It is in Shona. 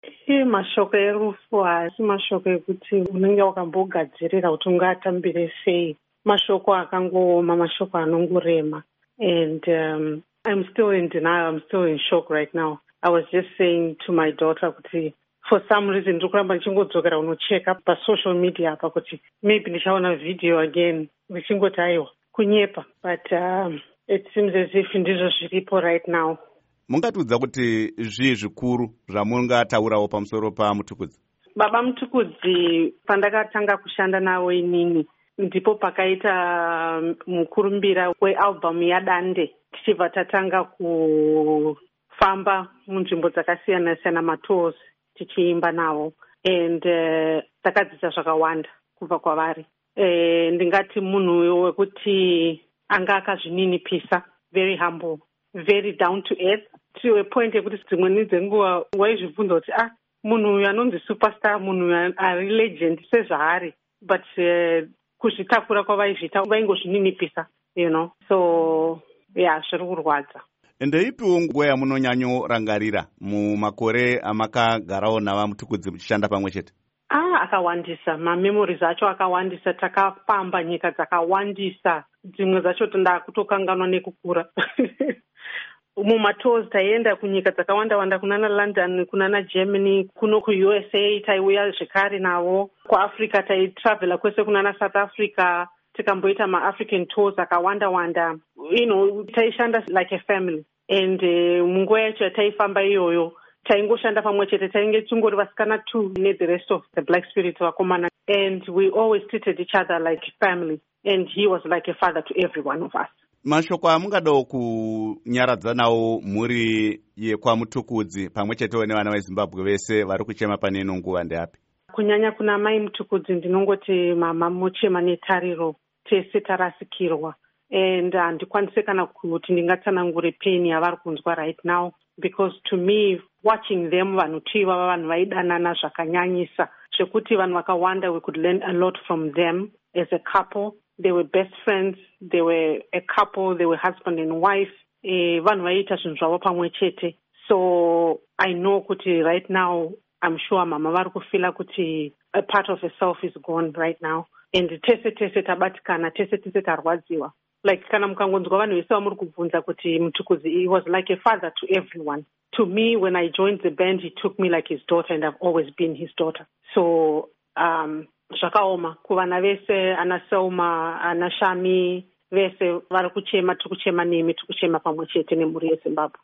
Mashoko erufu haasi mashoko ekuti unenge wakambogadzirira kuti ungatambire sei. Mashoko akangooma, mashoko anongorema. And I'm still in denial, I'm still in shock right now. I was just saying to my daughter kuti for some reason ndiri kuramba ndichingodzokera unocheka pasocial media apa kuti maybe ndichaona video again ndichingoti aiwa kunyepa. But it seems as if ndizvo zviripo right now. Mungatiudza kuti zvii zvikuru zvamungataurawo pamusoro paMutukudzi? Baba Mutukudzi pandakatanga kushanda nawo inini ndipo pakaita mukurumbira wealbum yaDande tichibva tatanga kufamba munzvimbo dzakasiyana siyana matours tichiimba navo and takadzidza zvakawanda kubva kwavari. Ndingati munhu wekuti anga akazvininipisa, very humble, very down to earth, to a point yekuti dzimweni dzenguva waizvibvunza kuti munhu uyu anonzi superstar, munhu uyu ari legend sezvaari, but kuzvitakura kwavaizviita vaingozvininipisa, you know. So yeah, zviri kurwadza. Ndeipiwo nguva yamunonyanyorangarira mumakore amakagarawo navaMutukudzi muchishanda pamwe chete? Akawandisa, mamemories acho akawandisa, takafamba nyika dzakawandisa, dzimwe dzacho ndakutokanganwa nekukura. Mumatours taienda kunyika dzakawanda-wanda, kunana London, kunana Germany, kuno kuUSA taiuya zvekare navo. KuAfrica taitravela kwese kunana South Africa, tikamboita maAfrican tours akawanda-wanda. You know, taishanda like a family. And munguva yacho taifamba iyoyo taingoshanda pamwe chete, tainge tungori vasikana 2 the rest of the Black Spirits vakomana. And we always treated each other like family. And he was like a father to every one of us. Mashoko amungadawo kunyaradza nawo mhuri yekwaMutukudzi pamwe chetewo nevana veZimbabwe vese vari kuchema pane ino nguva ndeapi? Kunyanya kuna mai Mutukudzi ndinongoti mama muchema netariro, tese tarasikirwa. And handikwanise kana kuti ndingatsanangure pain yavari kunzwa right now, because to me watching them vanhu tivava vanhu vaidanana zvakanyanyisa zvekuti vanhu vakawanda we could learn a lot from them as a couple. They were best friends, they were a couple, they were husband and wife. Vanhu vaiita zvinhu zvavo pamwe chete. So I know kuti right now I'm sure mama vari kufila kuti a part of herself is gone right now. And tese tabatikana, tese tarwadziwa. Like kana mukangonzwa vanhu vese vamuri kubvunza kuti Mutukudzi, he was like a father to everyone. To me, when I joined the band, he took me like his daughter, and I've always been his daughter. So zvakaoma kuvana vese, ana Selma, ana Shami, vese vari kuchema, tikuchema nemi, tikuchema pamwe chete nemhuri yeZimbabwe.